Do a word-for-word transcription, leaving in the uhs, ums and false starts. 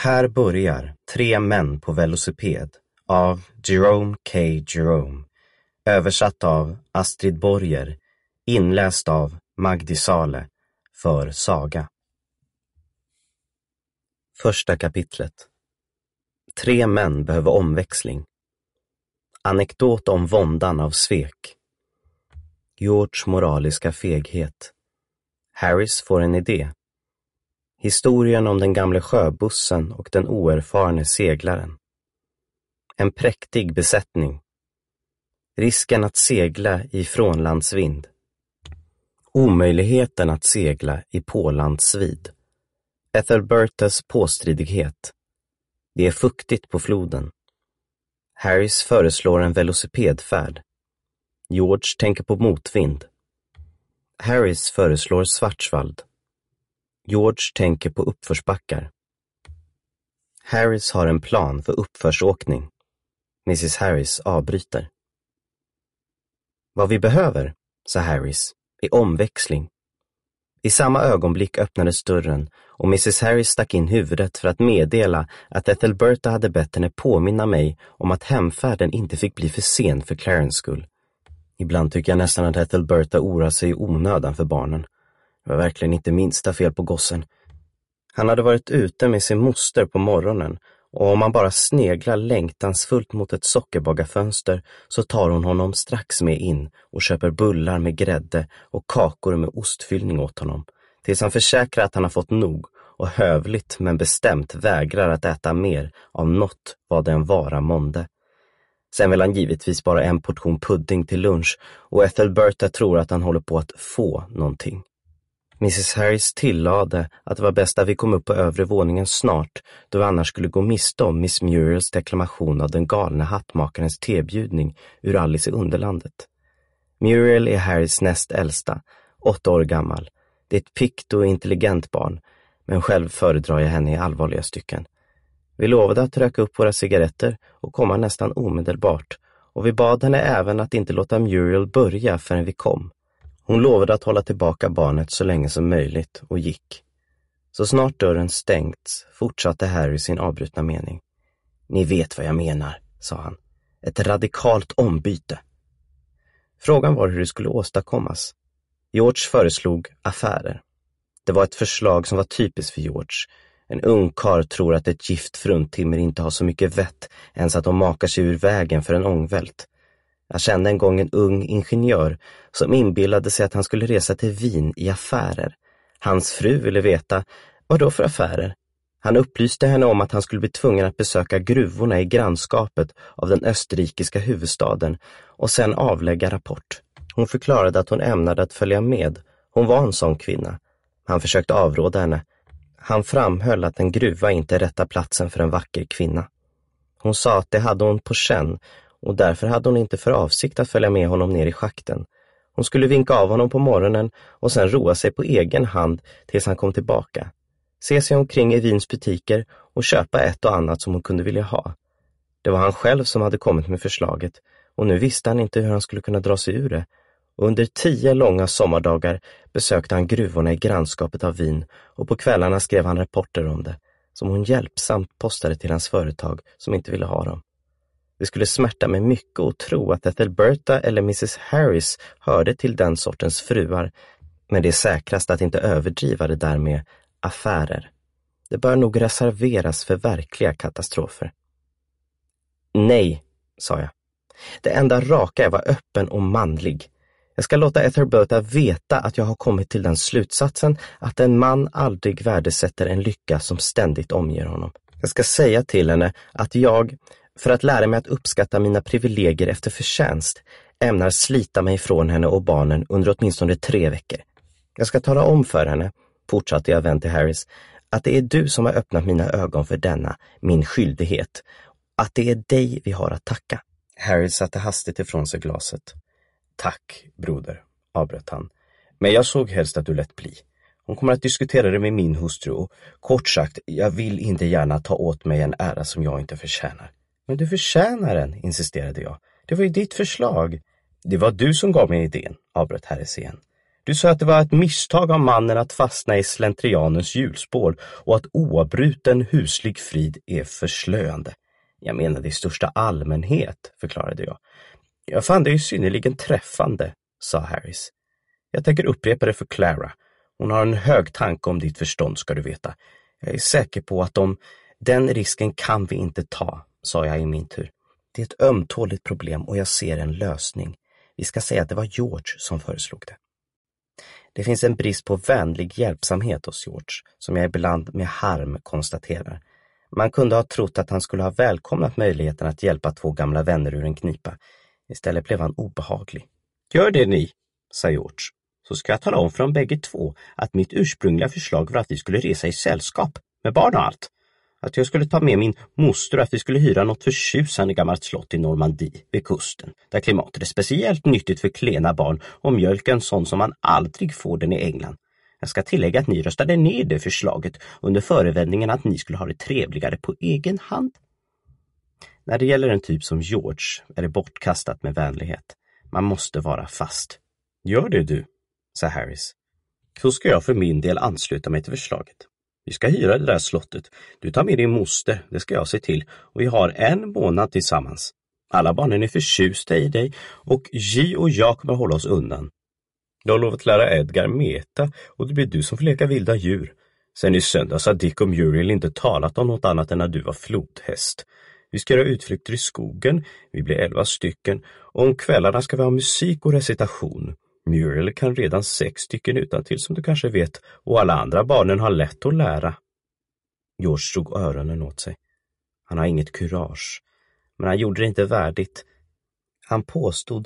Här börjar Tre män på velociped av Jerome K. Jerome. Översatt av Astrid Borger. Inläst av Magdi Sale för Saga. Första kapitlet. Tre män behöver omväxling. Anekdot om våndan av svek. George moraliska feghet. Harris får en idé. Historien om den gamla sjöbussen och den oerfarne seglaren. En präktig besättning. Risken att segla i frånlandsvind. Omöjligheten att segla i pålandsvid. Ethelbertas påstridighet. Det är fuktigt på floden. Harris föreslår en velocipedfärd. George tänker på motvind. Harris föreslår Schwarzwald. George tänker på uppförsbackar. Harris har en plan för uppförsåkning. missus Harris avbryter. Vad vi behöver, sa Harris, är omväxling. I samma ögonblick öppnades dörren och missus Harris stack in huvudet för att meddela att Ethelberta hade bett henne påminna mig om att hemfärden inte fick bli för sen för Clarence skull. Ibland tycker jag nästan att Ethelberta oroar sig i onödan för barnen. Det var verkligen inte minsta fel på gossen. Han hade varit ute med sin moster på morgonen och om man bara sneglar längtansfullt mot ett sockerbaggarfönster så tar hon honom strax med in och köper bullar med grädde och kakor med ostfyllning åt honom. Tills han försäkrar att han har fått nog och hövligt men bestämt vägrar att äta mer av något vad den vara månde. Sen vill han givetvis bara en portion pudding till lunch och Ethelberta tror att han håller på att få någonting. missus Harris tillade att det var bäst att vi kom upp på övre våningen snart, då vi annars skulle gå miste om Miss Muriels deklamation av den galna hattmakarens tebjudning ur Alice i Underlandet. Muriel är Harris näst äldsta, åtta år gammal. Det är ett pikt och intelligent barn, men själv föredrar jag henne i allvarliga stycken. Vi lovade att röka upp våra cigaretter och komma nästan omedelbart, och vi bad henne även att inte låta Muriel börja förrän vi kom. Hon lovade att hålla tillbaka barnet så länge som möjligt och gick. Så snart dörren stängts fortsatte Harry sin avbrutna mening. Ni vet vad jag menar, sa han. Ett radikalt ombyte. Frågan var hur det skulle åstadkommas. George föreslog affärer. Det var ett förslag som var typiskt för George. En ung karl tror att ett gift fruntimmer inte har så mycket vett ens att de makar sig ur vägen för en ångvält. Jag kände en gång en ung ingenjör som inbillade sig att han skulle resa till Wien i affärer. Hans fru ville veta, vad då för affärer? Han upplyste henne om att han skulle bli tvungen att besöka gruvorna i grannskapet av den österrikiska huvudstaden och sen avlägga rapport. Hon förklarade att hon ämnade att följa med. Hon var en sån kvinna. Han försökte avråda henne. Han framhöll att en gruva inte är rätta platsen för en vacker kvinna. Hon sa att det hade hon på känn och därför hade hon inte för avsikt att följa med honom ner i schakten. Hon skulle vinka av honom på morgonen och sen roa sig på egen hand tills han kom tillbaka. Se sig omkring i Wiens butiker och köpa ett och annat som hon kunde vilja ha. Det var han själv som hade kommit med förslaget och nu visste han inte hur han skulle kunna dra sig ur det. Och under tio långa sommardagar besökte han gruvorna i grannskapet av Wien och på kvällarna skrev han rapporter om det som hon hjälpsamt postade till hans företag som inte ville ha dem. Det skulle smärta mig mycket att tro att Ethelberta eller missus Harris hörde till den sortens fruar, men det är säkrast att inte överdriva det där med affärer. Det bör nog reserveras för verkliga katastrofer. Nej, sa jag. Det enda raka är att vara öppen och manlig. Jag ska låta Ethelberta veta att jag har kommit till den slutsatsen att en man aldrig värdesätter en lycka som ständigt omger honom. Jag ska säga till henne att jag, för att lära mig att uppskatta mina privilegier efter förtjänst, ämnar slita mig från henne och barnen under åtminstone tre veckor. Jag ska tala om för henne, fortsatte jag vän till Harris, att det är du som har öppnat mina ögon för denna, min skyldighet. Att det är dig vi har att tacka. Harris satte hastigt ifrån sig glaset. Tack, broder, avbröt han. Men jag såg helst att du lät bli. Hon kommer att diskutera det med min hustru och kort sagt, jag vill inte gärna ta åt mig en ära som jag inte förtjänar. Men du förtjänar den, insisterade jag. Det var ju ditt förslag. Det var du som gav mig idén, avbröt Harris igen. Du sa att det var ett misstag av mannen att fastna i slentrianens hjulspår och att oavbruten huslig frid är förslöande. Jag menade i största allmänhet, förklarade jag. Jag fann det ju synnerligen träffande, sa Harris. Jag tänker upprepa det för Clara. Hon har en hög tanke om ditt förstånd, ska du veta. Jag är säker på att de, den risken kan vi inte ta, sa jag i min tur. Det är ett ömtåligt problem och jag ser en lösning. Vi ska säga att det var George som föreslog det. Det finns en brist på vänlig hjälpsamhet hos George, som jag ibland med harm konstaterar. Man kunde ha trott att han skulle ha välkomnat möjligheten att hjälpa två gamla vänner ur en knipa. Istället blev han obehaglig. Gör det ni, sa George. Så ska jag tala om för de bägge två att mitt ursprungliga förslag var att vi skulle resa i sällskap, med barn och allt. Att jag skulle ta med min moster och att vi skulle hyra något förtjusande gammalt slott i Normandie vid kusten, där klimatet är speciellt nyttigt för klena barn och mjölken sån som man aldrig får den i England. Jag ska tillägga att ni röstade ner det förslaget under förevändningen att ni skulle ha det trevligare på egen hand. När det gäller en typ som George är det bortkastat med vänlighet. Man måste vara fast. Gör det du, sa Harris. Så ska jag för min del ansluta mig till förslaget. Vi ska hyra det där slottet. Du tar med din moster, det ska jag se till. Och vi har en månad tillsammans. Alla barnen är förtjusta i dig och G och jag kommer hålla oss undan. Du har lovat lära Edgar meta och det blir du som får leka vilda djur. Sen i söndags har Dick och Muriel inte talat om något annat än när du var flodhäst. Vi ska göra utflykter i skogen, vi blir elva stycken och om kvällarna ska vi ha musik och recitation. Muriel kan redan sex stycken utan till som du kanske vet och alla andra barnen har lätt att lära. George drog öronen åt sig. Han har inget kurage, men han gjorde det inte värdigt. Han påstod